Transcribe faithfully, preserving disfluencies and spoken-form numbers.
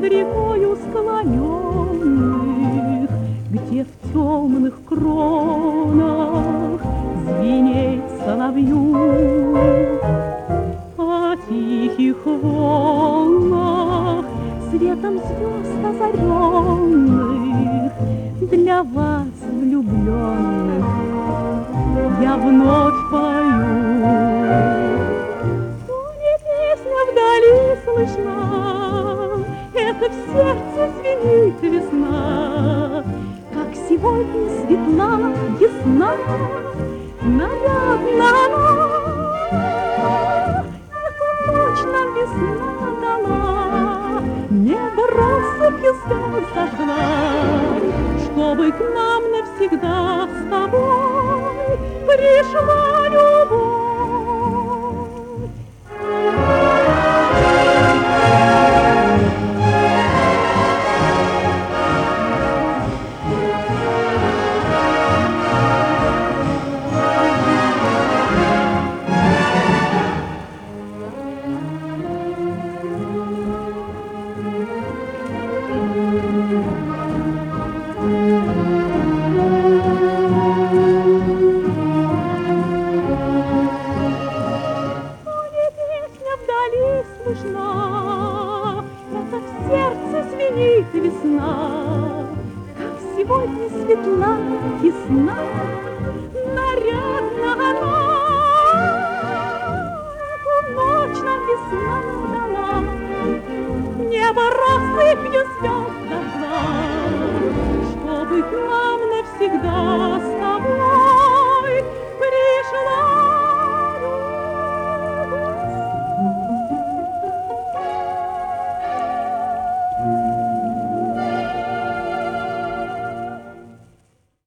над рекою склоненных, где в темных кронах звенеет соловью, о тихих волнах светом звезд озаренных для вас, влюбленных, я вновь пою. То не песня вдали слышна, это в сердце звенит весна, как сегодня светла, ясна, нарядна она. Эту ночь нам весна дала, небо россыпью звезд зажгла, чтобы к нам навсегда с тобой пришла любовь. Это в сердце звенит весна, как сегодня светла, ясна, нарядна она. Эту ночь нам весна дала, небо россыпью звезд зажгла, чтобы к нам навсегда